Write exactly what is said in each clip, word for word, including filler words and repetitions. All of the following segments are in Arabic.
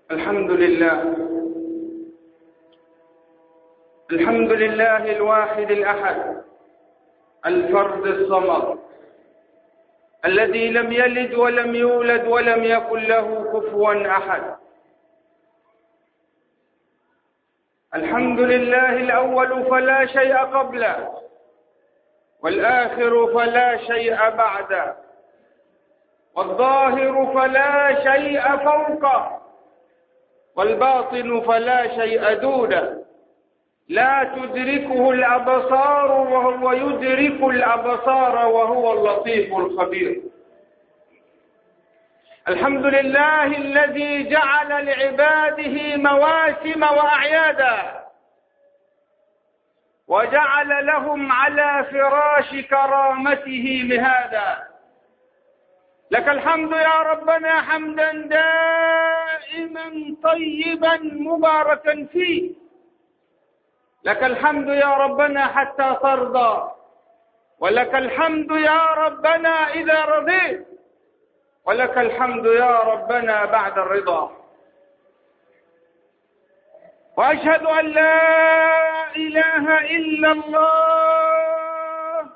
الحمد لله الحمد لله الواحد الأحد الفرد الصمد الذي لم يلد ولم يولد ولم يكن له كفوا أحد. الحمد لله الأول فلا شيء قبله، والآخر فلا شيء بعده، والظاهر فلا شيء فوقه، والباطن فلا شيء دونه، لا تدركه الأبصار وهو يدرك الأبصار وهو اللطيف الخبير. الحمد لله الذي جعل لعباده مواسم وأعيادا، وجعل لهم على فراش كرامته مهادا. لك الحمد يا ربنا حمدا دائما طيبا مباركا فيه، لك الحمد يا ربنا حتى ترضى، ولك الحمد يا ربنا إذا رضيت، ولك الحمد يا ربنا بعد الرضا. وأشهد أن لا إله إلا الله،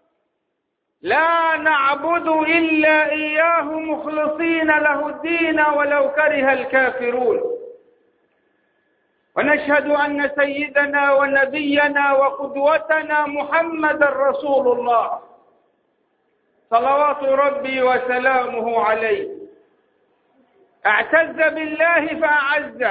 لا نعبد إلا إياه مخلصين له الدين ولو كره الكافرون. ونشهد أن سيدنا ونبينا وقدوتنا محمد رسول الله، صلوات ربي وسلامه عليه، اعتز بالله فأعز،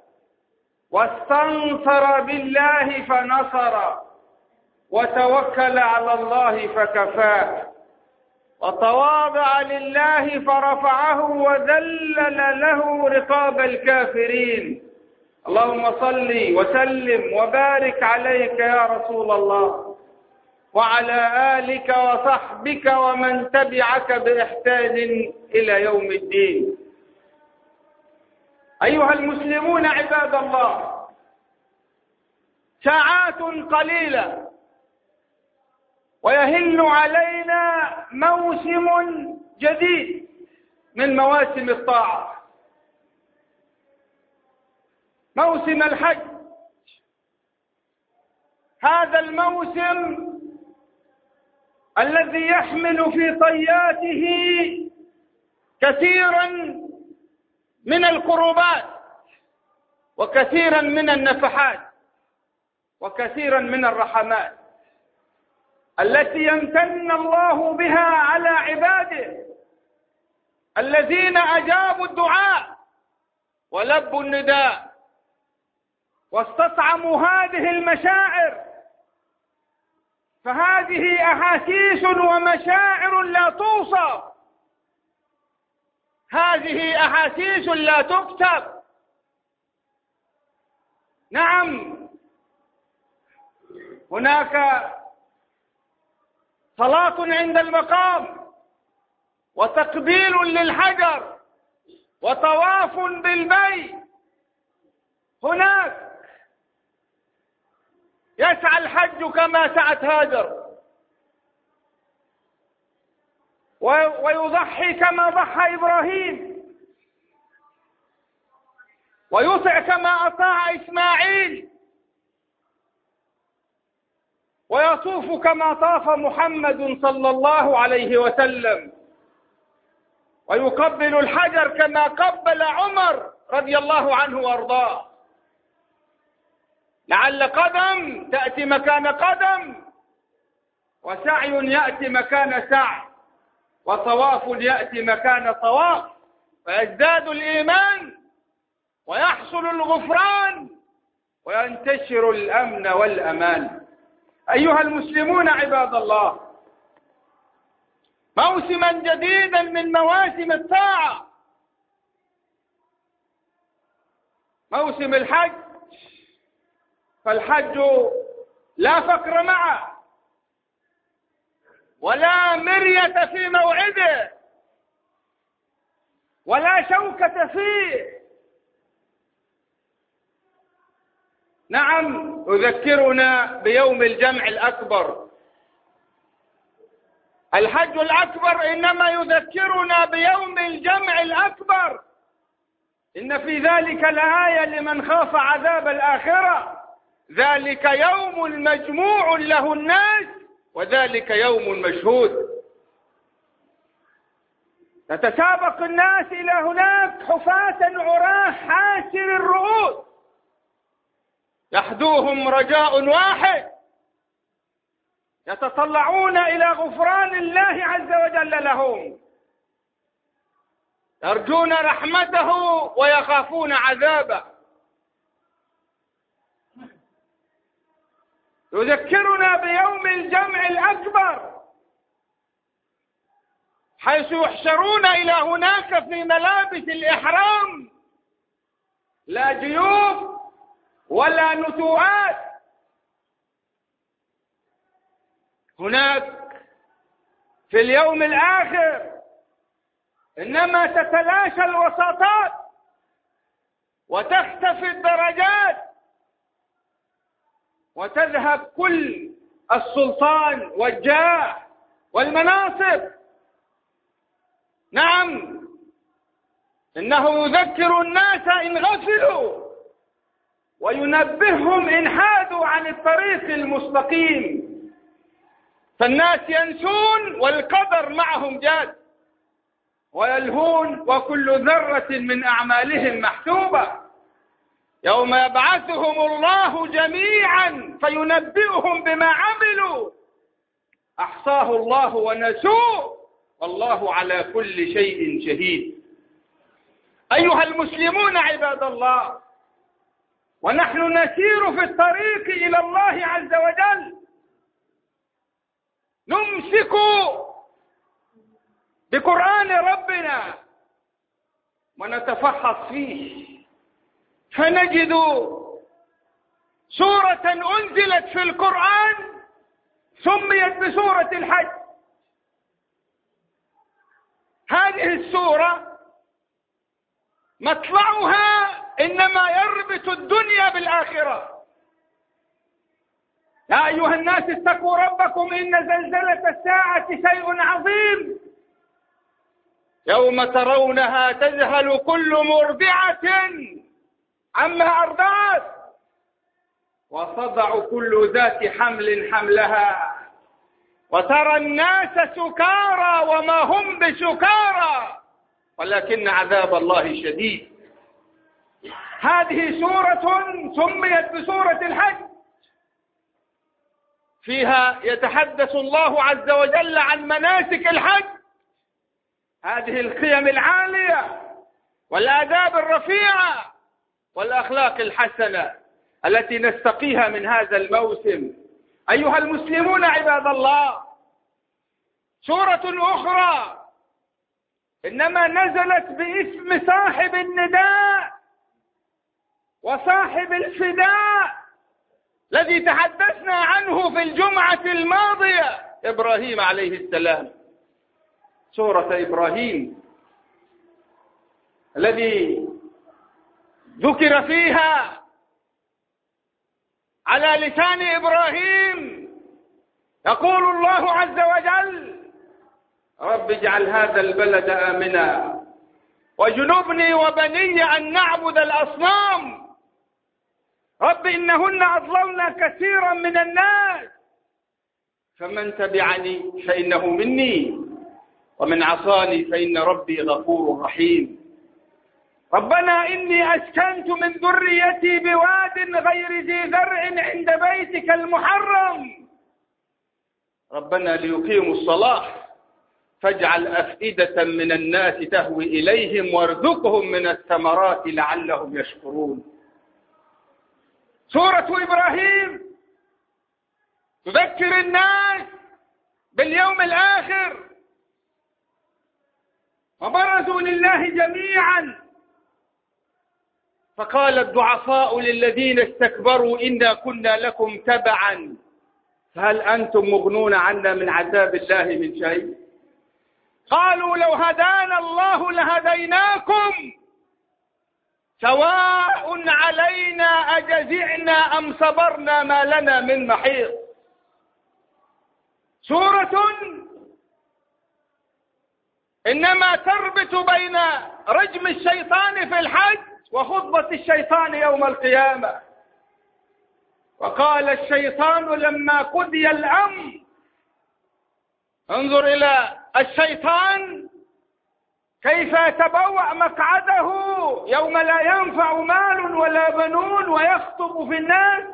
واستنصر بالله فنصر، وتوكل على الله فكفاه، وتواضع لله فرفعه، وذلل له رقاب الكافرين. اللهم صل وسلم وبارك عليك يا رسول الله، وعلى آلك وصحبك ومن تبعك بإحسان إلى يوم الدين. أيها المسلمون عباد الله، ساعات قليلة ويهل علينا موسم جديد من مواسم الطاعة، موسم الحج. هذا الموسم الذي يحمل في طياته كثيرا من القربات، وكثيرا من النفحات، وكثيرا من الرحمات التي يمتن الله بها على عباده الذين أجابوا الدعاء ولبوا النداء واستطعموا هذه المشاعر. فهذه أحاسيس ومشاعر لا توصف، هذه أحاسيس لا تكتب. نعم، هناك صلاة عند المقام، وتقبيل للحجر، وطواف بالبيت. هناك يسعى الحج كما سعت هاجر، ويضحي كما ضحى إبراهيم، ويطع كما أطاع إسماعيل، ويطوف كما طاف محمد صلى الله عليه وسلم، ويقبل الحجر كما قبل عمر رضي الله عنه وارضاه. لعل قدم تأتي مكان قدم، وسعي يأتي مكان سعي، وطواف يأتي مكان طواف، فيزداد الإيمان ويحصل الغفران وينتشر الأمن والأمان. أيها المسلمون عباد الله، موسما جديدا من مواسم الطاعة، موسم الحج. فالحج لا فقر معه، ولا مرية في موعده، ولا شوكة فيه. نعم، يذكرنا بيوم الجمع الأكبر. الحج الأكبر إنما يذكرنا بيوم الجمع الأكبر، إن في ذلك لآية لمن خاف عذاب الآخرة، ذلك يوم مجموع له الناس وذلك يوم مشهود. تتسابق الناس إلى هناك حفاة عراه حاسر الرؤوس، يحدوهم رجاء واحد، يتطلعون إلى غفران الله عز وجل لهم، يرجون رحمته ويخافون عذابه. يذكرنا بيوم الجمع الأكبر، حيث يحشرون إلى هناك في ملابس الإحرام، لا جيوب ولا نتوءات. هناك في اليوم الآخر إنما تتلاشى الوساطات وتختفي الدرجات وتذهب كل السلطان والجاه والمناصب. نعم، إنه يذكر الناس إن غفلوا وينبههم إن حادوا عن الطريق المستقيم، فالناس ينسون والقدر معهم جاد، ويلهون وكل ذرة من أعمالهم محسوبة. يوم يبعثهم الله جميعا فينبئهم بما عملوا، أحصاه الله ونسوه والله على كل شيء شهيد. أيها المسلمون عباد الله، ونحن نسير في الطريق إلى الله عز وجل، نمسك بقرآن ربنا ونتفحص فيه، فنجد سورة أنزلت في القرآن سميت بسورة الحج. هذه السورة مطلعها إنما يربط الدنيا بالآخرة. يا أيها الناس اتقوا ربكم إن زلزلة الساعة شيء عظيم، يوم ترونها تذهل كل مرضعة عما أرضعت وتضع كل ذات حمل حملها وترى الناس سكارى وما هم بسكارى ولكن عذاب الله شديد. هذه سورة سميت بسورة الحج، فيها يتحدث الله عز وجل عن مناسك الحج، هذه القيم العالية والآداب الرفيعة والأخلاق الحسنة التي نستقيها من هذا الموسم. أيها المسلمون عباد الله، سورة أخرى إنما نزلت باسم صاحب النداء وصاحب الفداء الذي تحدثنا عنه في الجمعة الماضية، إبراهيم عليه السلام. سورة إبراهيم الذي ذكر فيها على لسان إبراهيم يقول الله عز وجل: رب اجعل هذا البلد آمنا واجنبني وبني أن نعبد الأصنام رب إنهن أضللن كثيرا من الناس فمن تبعني فإنه مني ومن عصاني فإن ربي غفور رحيم. ربنا إني أسكنت من ذريتي بواد غير ذي زرع عند بيتك المحرم ربنا ليقيموا الصلاة فاجعل أفئدة من الناس تهوي إليهم وارزقهم من الثمرات لعلهم يشكرون. سورة إبراهيم تذكر الناس باليوم الآخر، وبرزوا لله جميعا فقال الضعفاء للذين استكبروا إنا كنا لكم تبعا فهل أنتم مغنون عنا من عذاب الله من شيء؟ قالوا لو هدانا الله لهديناكم سواء علينا أجزعنا أم صبرنا ما لنا من محيص. سورة إنما تربط بين رجم الشيطان في الحج وخطبة الشيطان يوم القيامة. وقال الشيطان لما قضي الأمر، انظر إلى الشيطان كيف يتبوأ مقعده يوم لا ينفع مال ولا بنون ويخطب في الناس.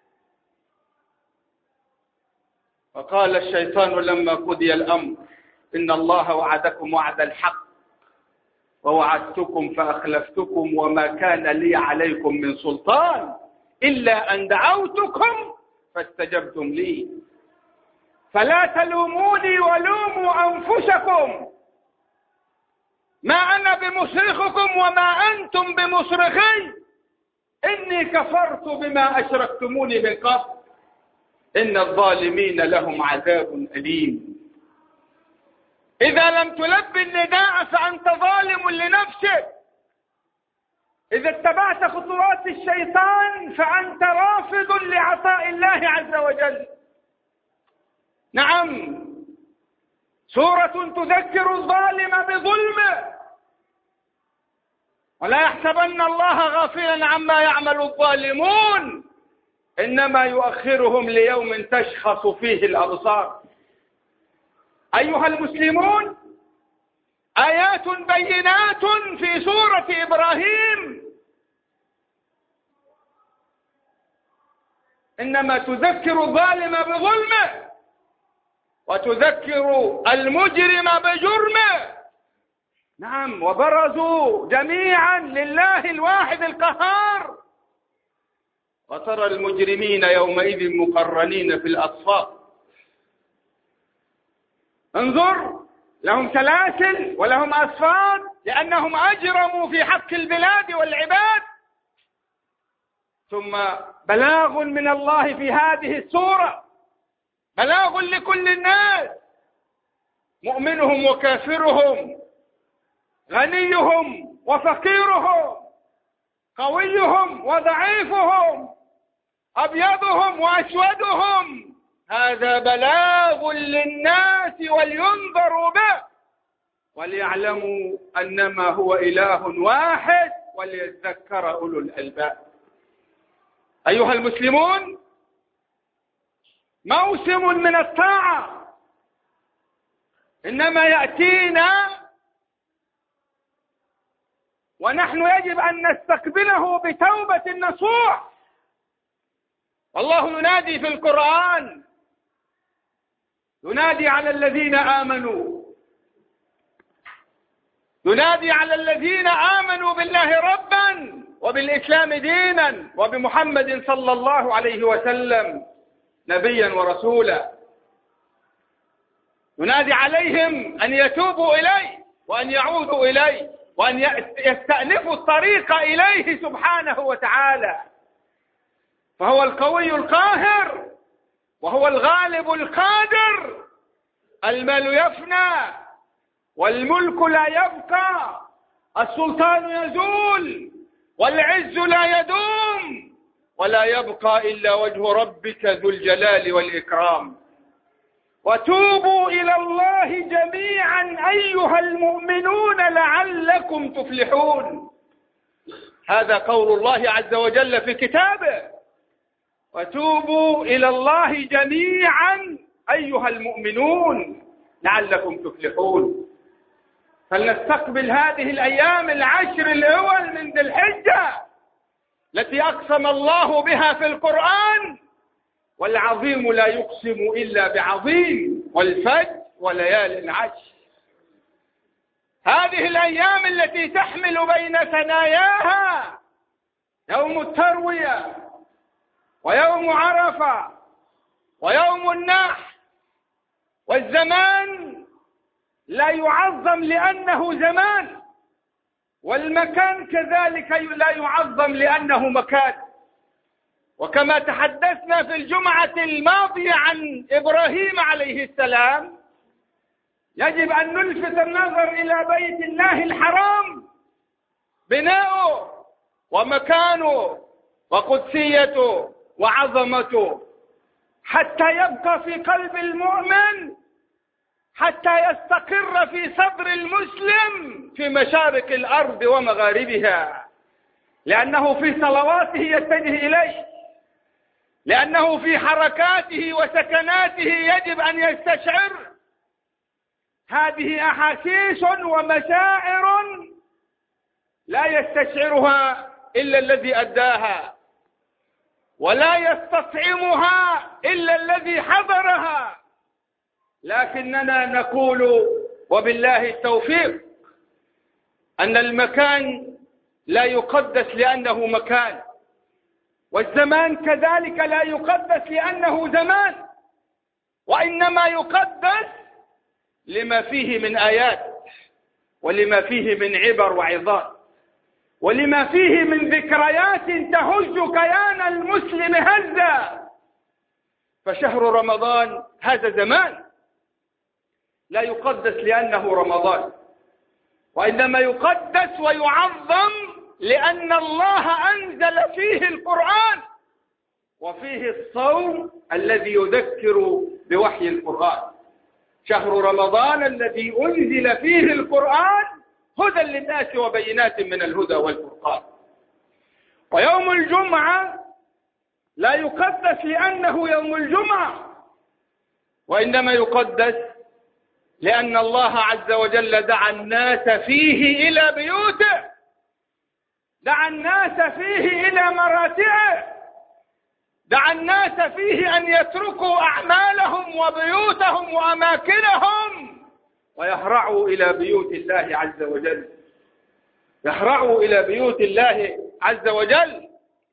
وقال الشيطان لما قضي الأمر إن الله وعدكم وعد الحق ووعدتكم فأخلفتكم وما كان لي عليكم من سلطان إلا أن دعوتكم فاستجبتم لي فلا تلوموني ولوموا أنفسكم ما أنا بمصرخكم وما أنتم بمصرخي إني كفرت بما أشركتموني من قبل إن الظالمين لهم عذاب أليم. إذا لم تلبي النداء فأنت ظالم لنفسك. إذا اتبعت خطوات الشيطان فأنت رافض لعطاء الله عز وجل. نعم، سورة تذكر الظالم بظلمه، ولا يحسبن الله غافلا عما يعمل الظالمون إنما يؤخرهم ليوم تشخص فيه الأبصار. أيها المسلمون، آيات بينات في سورة إبراهيم إنما تذكر الظالم بظلمه وتذكر المجرم بجرمه. نعم، وبرزوا جميعا لله الواحد القهار وترى المجرمين يومئذ مقرنين في الأصفاد. انظر، لهم سلاسل ولهم أصفاد لأنهم أجرموا في حق البلاد والعباد. ثم بلاغ من الله في هذه السورة، بلاغ لكل الناس، مؤمنهم وكافرهم، غنيهم وفقيرهم، قويهم وضعيفهم، أبيضهم وأسودهم. هذا بلاغ للناس ولينذروا به وليعلموا أنما هو إله واحد وليذكر أولو الألباب. أيها المسلمون، موسم من الطاعة إنما يأتينا ونحن يجب أن نستقبله بتوبة نصوح. والله ينادي في القرآن، ينادي على الذين آمنوا، ينادي على الذين آمنوا بالله ربا وبالإسلام دينا وبمحمد صلى الله عليه وسلم نبيا ورسولا. ينادي عليهم أن يتوبوا إليه وأن يعودوا إليه وأن يستأنفوا الطريق إليه سبحانه وتعالى، فهو القوي القاهر وهو الغالب القادر. المال يفنى والملك لا يبقى، السلطان يزول والعز لا يدوم، ولا يبقى إلا وجه ربك ذو الجلال والإكرام. وتوبوا إلى الله جميعا أيها المؤمنون لعلكم تفلحون. هذا قول الله عز وجل في كتابه، وتوبوا إلى الله جميعا أيها المؤمنون لعلكم تفلحون. فلنستقبل هذه الأيام العشر الأول من ذي الحجة التي أقسم الله بها في القرآن، والعظيم لا يقسم إلا بعظيم، والفجر وليال العشر. هذه الأيام التي تحمل بين ثناياها يوم التروية ويوم عرفة ويوم النحر. والزمان لا يعظم لأنه زمان، والمكان كذلك لا يعظم لأنه مكان. وكما تحدثنا في الجمعة الماضية عن إبراهيم عليه السلام، يجب أن نلفت النظر إلى بيت الله الحرام، بناؤه ومكانه وقدسيته وعظمته، حتى يبقى في قلب المؤمن، حتى يستقر في صدر المسلم في مشارق الأرض ومغاربها. لأنه في صلواته يتجه إليه، لأنه في حركاته وسكناته يجب أن يستشعر. هذه أحاسيس ومشاعر لا يستشعرها إلا الذي أداها، ولا يستطعمها إلا الذي حضرها. لكننا نقول وبالله التوفيق أن المكان لا يقدس لأنه مكان، والزمان كذلك لا يقدس لأنه زمان، وإنما يقدس لما فيه من آيات، ولما فيه من عبر وعظات، ولما فيه من ذكريات تهز كيان المسلم هزا. فشهر رمضان هذا زمان لا يقدس لأنه رمضان، وإنما يقدس ويعظم لأن الله أنزل فيه القرآن، وفيه الصوم الذي يذكر بوحي القرآن. شهر رمضان الذي أنزل فيه القرآن هدى للناس وبينات من الهدى والفرقان. ويوم الجمعة لا يقدس لأنه يوم الجمعة، وإنما يقدس لأن الله عز وجل دعا الناس فيه إلى بيوته، دعا الناس فيه إلى مراتعه، دعا الناس فيه أن يتركوا أعمالهم وبيوتهم وأماكنهم ويهرعوا إلى بيوت الله عز وجل، يهرعوا إلى بيوت الله عز وجل.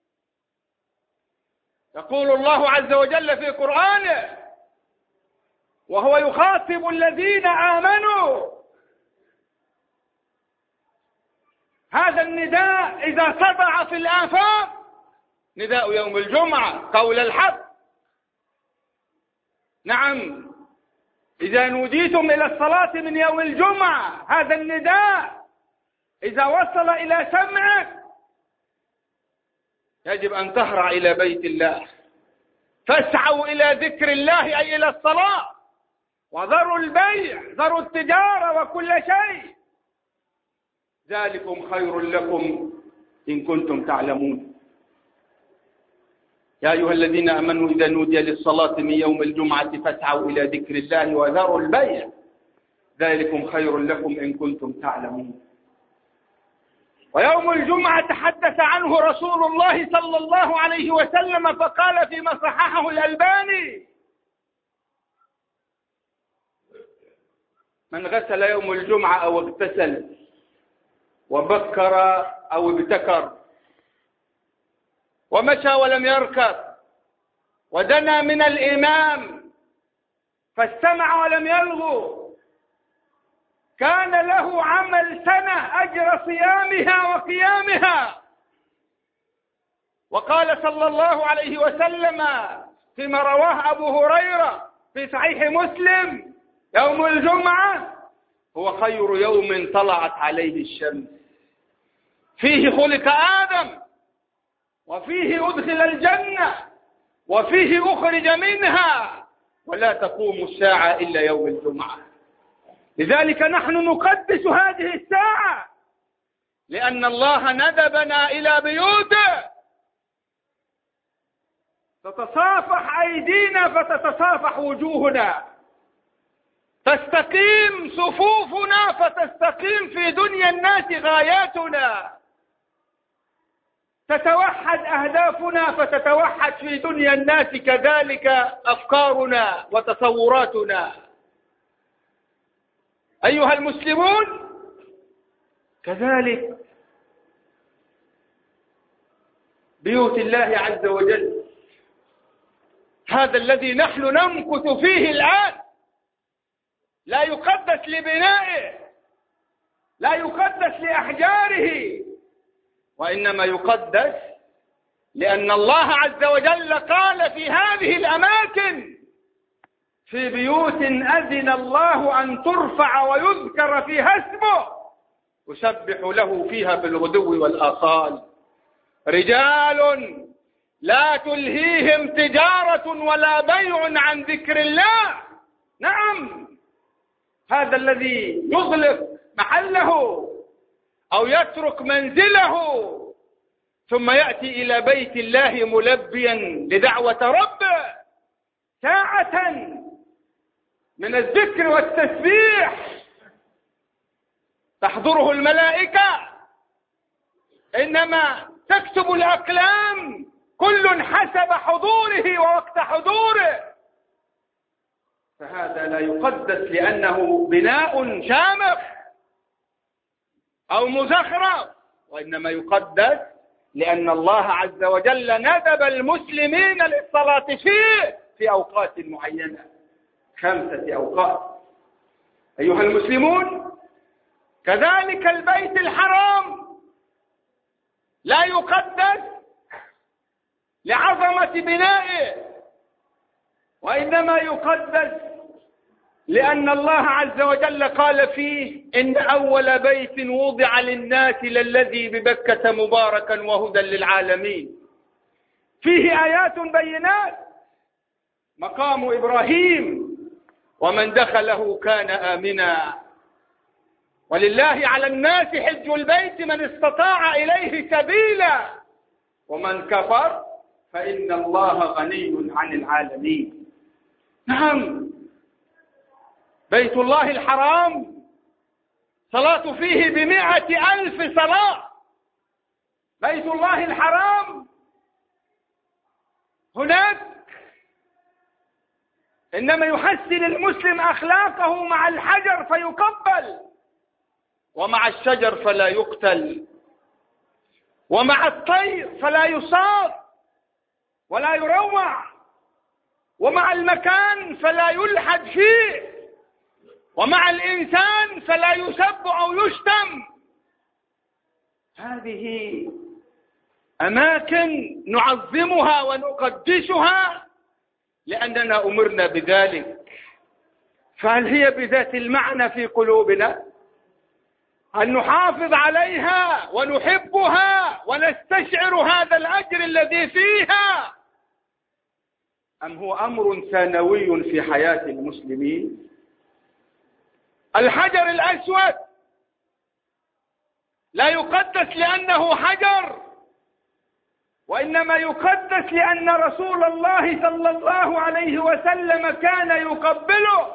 يقول الله عز وجل في قرآنه وهو يخاطب الذين آمنوا: هذا النداء إذا صدع في الآفاق نداء يوم الجمعة قول الحق. نعم، إذا نوديتم إلى الصلاة من يوم الجمعة، هذا النداء إذا وصل إلى سمعك يجب أن تهرع إلى بيت الله، فاسعوا إلى ذكر الله أي إلى الصلاة، وذروا البيع، ذروا التجارة وكل شيء، ذلكم خير لكم إن كنتم تعلمون. يا أيها الذين آمنوا إذا نودي للصلاة من يوم الجمعة فاسعوا إلى ذكر الله وذروا البيع ذلكم خير لكم إن كنتم تعلمون. ويوم الجمعة تحدث عنه رسول الله صلى الله عليه وسلم فقال فيما صححه الألباني: من غسل يوم الجمعة أو اغتسل وبكر أو ابتكر ومشى ولم يركب ودنا من الإمام فاستمع ولم يلغو كان له عمل سنة أجر صيامها وقيامها. وقال صلى الله عليه وسلم فيما رواه أبو هريرة في صحيح مسلم: يوم الجمعة هو خير يوم طلعت عليه الشمس، فيه خلق آدم، وفيه أدخل الجنة، وفيه أخرج منها، ولا تقوم الساعة إلا يوم الجمعة. لذلك نحن نقدس هذه الساعة، لأن الله ندبنا إلى بيوته، تتصافح أيدينا فتتصافح وجوهنا، تستقيم صفوفنا فتستقيم في دنيا الناس غاياتنا، تتوحد أهدافنا فتتوحد في دنيا الناس كذلك أفكارنا وتصوراتنا. أيها المسلمون، كذلك بيوت الله عز وجل، هذا الذي نحن نمكث فيه الآن، لا يقدس لبنائه، لا يقدس لأحجاره، وإنما يقدس لأن الله عز وجل قال في هذه الأماكن: في بيوت أذن الله أن ترفع ويذكر فيها اسمه يسبح له فيها بالغدو والآصال، رجال لا تلهيهم تجارة ولا بيع عن ذكر الله. نعم، هذا الذي يغلق محله أو يترك منزله ثم يأتي إلى بيت الله ملبيا لدعوة ربه ساعة من الذكر والتسبيح تحضره الملائكة، إنما تكتب الأقلام كل حسب حضوره ووقت حضوره، فهذا لا يقدس لأنه بناء شامخ أو مزخرف، وإنما يقدس لأن الله عز وجل ندب المسلمين للصلاة فيه في أوقات معينة، خمسة أوقات. أيها المسلمون، كذلك البيت الحرام لا يقدس لعظمة بنائه، وإنما يقدس لأن الله عز وجل قال فيه: إن أول بيت وضع للناس للذي ببكة مباركا وهدى للعالمين، فيه آيات بينات، مقام إبراهيم ومن دخله كان آمنا، ولله على الناس حج البيت من استطاع إليه سبيلا، ومن كفر فإن الله غني عن العالمين. نعم، بيت الله الحرام صلاة فيه بمئة ألف صلاة. بيت الله الحرام هناك إنما يحسن المسلم أخلاقه مع الحجر فيقبل، ومع الشجر فلا يقتل، ومع الطير فلا يصاد ولا يروع، ومع المكان فلا يلحد فيه، ومع الإنسان فلا يسب أو يشتم. هذه أماكن نعظمها ونقدسها لأننا أمرنا بذلك، فهل هي بذات المعنى في قلوبنا أن نحافظ عليها ونحبها ونستشعر هذا الأجر الذي فيها، أم هو أمر ثانوي في حياة المسلمين؟ الحجر الأسود لا يقدس لأنه حجر، وإنما يقدس لأن رسول الله صلى الله عليه وسلم كان يقبله.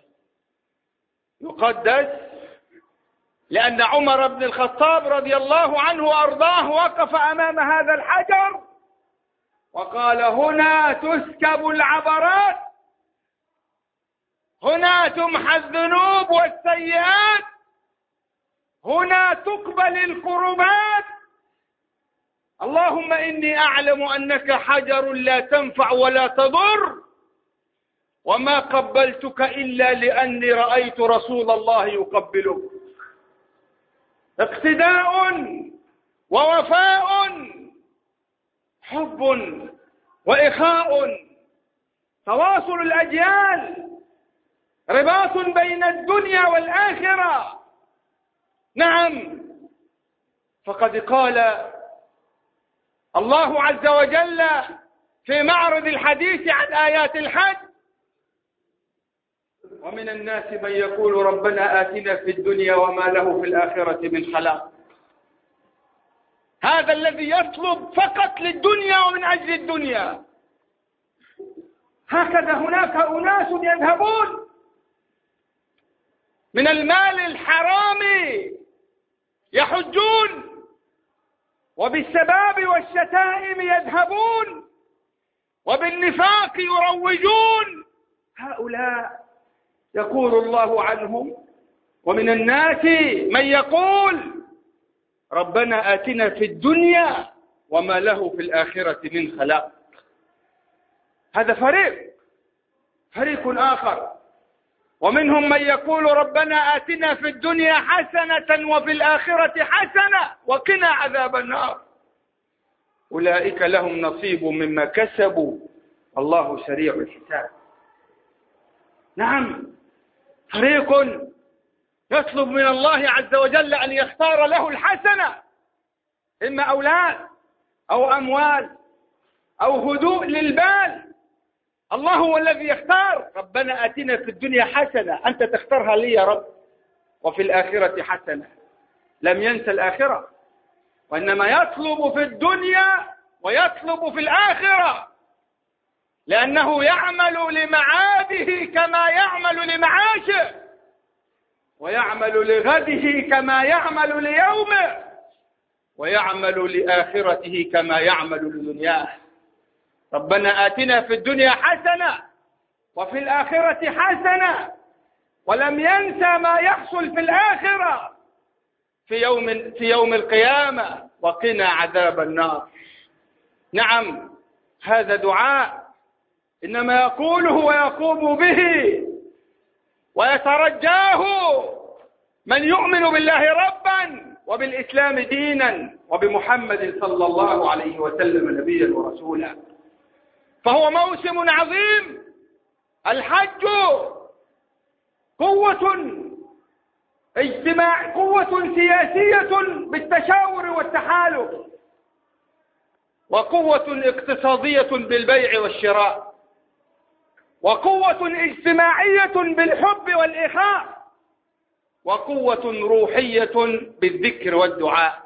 يقدس لأن عمر بن الخطاب رضي الله عنه وأرضاه وقف أمام هذا الحجر وقال: هنا تسكب العبرات، هنا تمحى الذنوب والسيئات، هنا تقبل القربات. اللهم إني أعلم أنك حجر لا تنفع ولا تضر، وما قبلتك إلا لأني رأيت رسول الله يقبلك. اقتداء ووفاء، حب وإخاء، تواصل الأجيال، رباط بين الدنيا والآخرة. نعم، فقد قال الله عز وجل في معرض الحديث عن آيات الحج: ومن الناس من يقول ربنا آتنا في الدنيا وما له في الآخرة من خلاق. هذا الذي يطلب فقط للدنيا ومن أجل الدنيا. هكذا هناك أناس يذهبون من المال الحرام يحجون، وبالسباب والشتائم يذهبون، وبالنفاق يروجون. هؤلاء يقول الله عنهم: ومن الناس من يقول ربنا آتنا في الدنيا وما له في الآخرة من خلاق. هذا فريق فريق آخر. ومنهم من يقول ربنا آتنا في الدنيا حسنة وفي الآخرة حسنة وقنا عذاب النار. أولئك لهم نصيب مما كسبوا الله سريع الحساب. نعم، فريق يطلب من الله عز وجل أن يختار له الحسنة، إما أولاد أو أموال أو هدوء للبال. الله هو الذي يختار. ربنا آتنا في الدنيا حسنة، أنت تختارها لي يا رب، وفي الآخرة حسنة. لم ينسى الآخرة، وإنما يطلب في الدنيا ويطلب في الآخرة، لأنه يعمل لمعاده كما يعمل لمعاشه، ويعمل لغده كما يعمل ليومه، ويعمل لآخرته كما يعمل لدنياه. ربنا آتنا في الدنيا حسنة وفي الآخرة حسنة، ولم ينسى ما يحصل في الآخرة في يوم في يوم القيامة، وقنا عذاب النار. نعم، هذا دعاء إنما يقوله ويقوم به ويترجاه من يؤمن بالله ربا وبالإسلام دينا وبمحمد صلى الله عليه وسلم نبيا ورسولا. فهو موسم عظيم. الحج قوة اجتماع قوة سياسية بالتشاور والتحالف، وقوة اقتصادية بالبيع والشراء، وقوة اجتماعية بالحب والإخاء، وقوة روحية بالذكر والدعاء.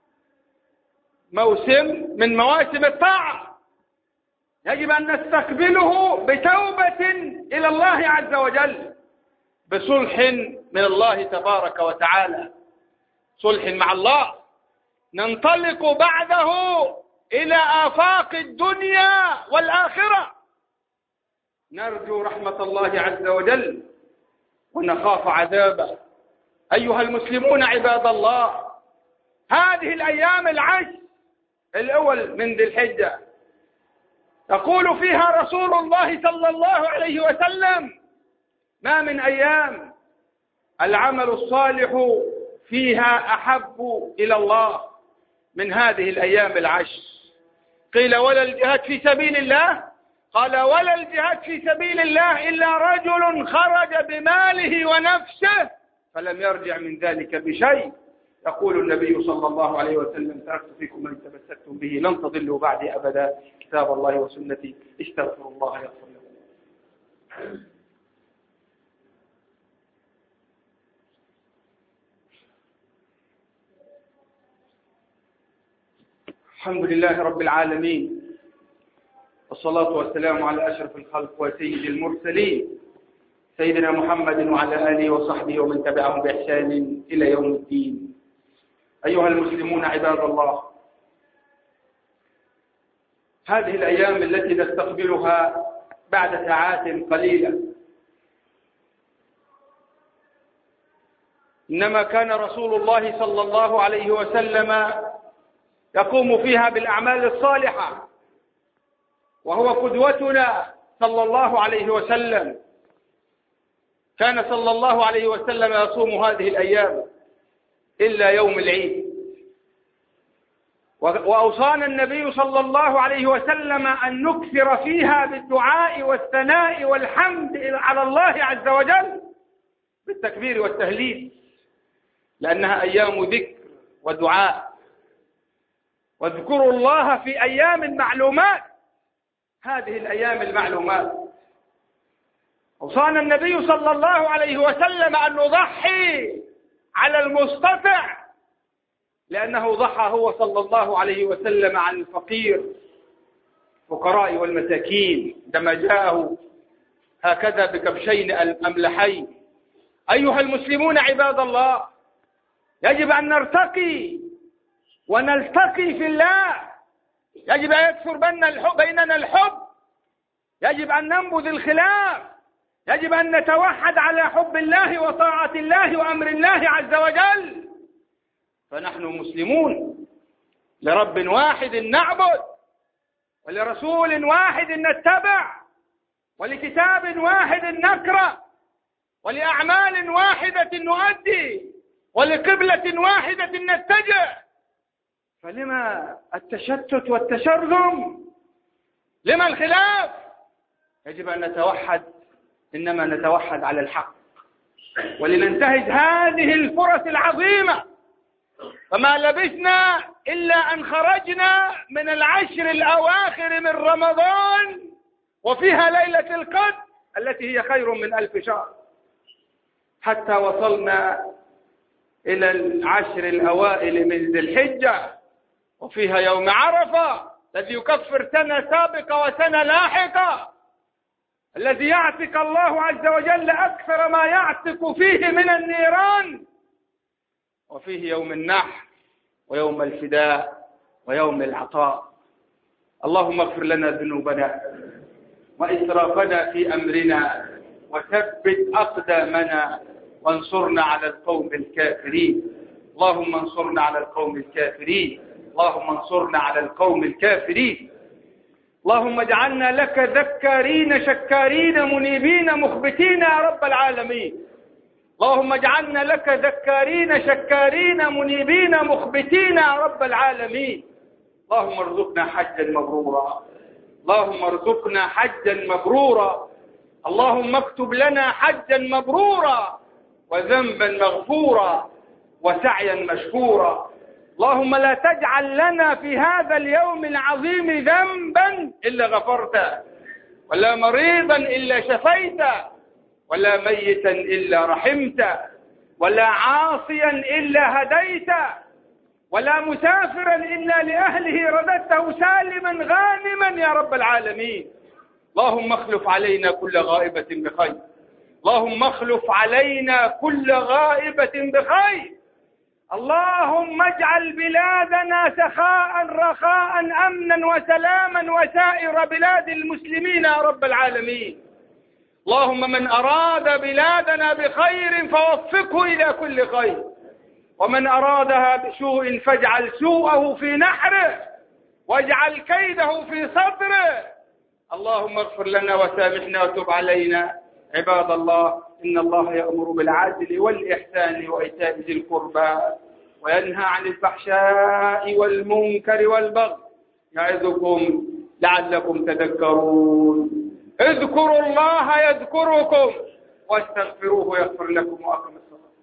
موسم من مواسم الطاعة يجب أن نستقبله بتوبة إلى الله عز وجل، بصلح من الله تبارك وتعالى، صلح مع الله. ننطلق بعده إلى آفاق الدنيا والآخرة، نرجو رحمة الله عز وجل ونخاف عذابه. أيها المسلمون عباد الله، هذه الأيام العشر الأول من ذي الحجة يقول فيها رسول الله صلى الله عليه وسلم: ما من أيام العمل الصالح فيها أحب إلى الله من هذه الأيام العشر. قيل: ولا الجهاد في سبيل الله؟ قال: ولا الجهاد في سبيل الله إلا رجل خرج بماله ونفسه فلم يرجع من ذلك بشيء. يقول النبي صلى الله عليه وسلم: تركت فيكم من تمسكتم به لن تضلوا بعدي أبدا، كتاب الله وسنتي، استغفروا الله يغفر لكم. الحمد لله رب العالمين، والصلاة والسلام على أشرف الخلق وسيد المرسلين سيدنا محمد وعلى آله وصحبه ومن تبعهم بإحسان إلى يوم الدين. أيها المسلمون عباد الله، هذه الأيام التي نستقبلها بعد ساعات قليلة إنما كان رسول الله صلى الله عليه وسلم يقوم فيها بالأعمال الصالحة، وهو قدوتنا صلى الله عليه وسلم. كان صلى الله عليه وسلم يصوم هذه الأيام إلا يوم العيد، وأوصانا النبي صلى الله عليه وسلم أن نكثر فيها بالدعاء والثناء والحمد على الله عز وجل بالتكبير والتهليل، لأنها أيام ذكر ودعاء. واذكروا الله في أيام معلومات، هذه الأيام المعلومات. أوصانا النبي صلى الله عليه وسلم أن نضحي على المستطع، لأنه ضحى هو صلى الله عليه وسلم عن الفقير الفقراء والمساكين عندما جاءه هكذا بكبشين أملحين. أيها المسلمون عباد الله، يجب أن نرتقي ونلتقي في الله، يجب أن يكثر بيننا الحب، يجب أن ننبذ الخلاف، يجب أن نتوحد على حب الله وطاعة الله وأمر الله عز وجل، فنحن مسلمون لرب واحد نعبد، ولرسول واحد نتبع، ولكتاب واحد نقرأ، ولأعمال واحدة نؤدي، ولقبلة واحدة نتجه. فلما التشتت والتشرذم؟ لما الخلاف؟ يجب أن نتوحد، إنما نتوحد على الحق، ولننتهز هذه الفرص العظيمة. فما لبثنا إلا أن خرجنا من العشر الأواخر من رمضان وفيها ليلة القدر التي هي خير من ألف شهر، حتى وصلنا إلى العشر الأوائل من ذي الحجة وفيها يوم عرفة الذي يكفر سنة سابقة وسنة لاحقة، الذي يعتق الله عز وجل أكثر ما يعتق فيه من النيران. وفيه يوم النحر ويوم الفداء ويوم العطاء. اللهم اغفر لنا ذنوبنا وإسرافنا في أمرنا وثبت أقدامنا وانصرنا على القوم الكافرين. اللهم انصرنا على القوم الكافرين. اللهم انصرنا على القوم الكافرين. اللهم اجعلنا لك ذكارين شكارين منيبين مخبتين يا رب العالمين. اللهم اجعلنا لك ذكارين شكارين منيبين مخبتين يا رب العالمين. اللهم ارزقنا حجا مبرورا. اللهم ارزقنا حجا مبرورا. اللهم اكتب لنا حجا مبرورا وذنبا مغفورا وسعيا مشكورا. اللهم لا تجعل لنا في هذا اليوم العظيم ذنبا إلا غفرته، ولا مريضا إلا شفيته، ولا ميتا إلا رحمته، ولا عاصيا إلا هديته، ولا مسافرا إلا لأهله رددته سالما غانما يا رب العالمين. اللهم اخلف علينا كل غائبة بخير. اللهم اخلف علينا كل غائبة بخير. اللهم اجعل بلادنا سخاء رخاء أمنا وسلاما وسائر بلاد المسلمين يا رب العالمين. اللهم من أراد بلادنا بخير فوفقه إلى كل خير، ومن أرادها بسوء فاجعل سوءه في نحره واجعل كيده في صدره. اللهم اغفر لنا وسامحنا وتب علينا. عباد الله، إن الله يأمر بالعدل والإحسان وإيتاء ذي القربى وينهى عن الفحشاء والمنكر والبغي يعظكم لعلكم تذكرون. اذكروا الله يذكركم واستغفروه يغفر لكم وأقم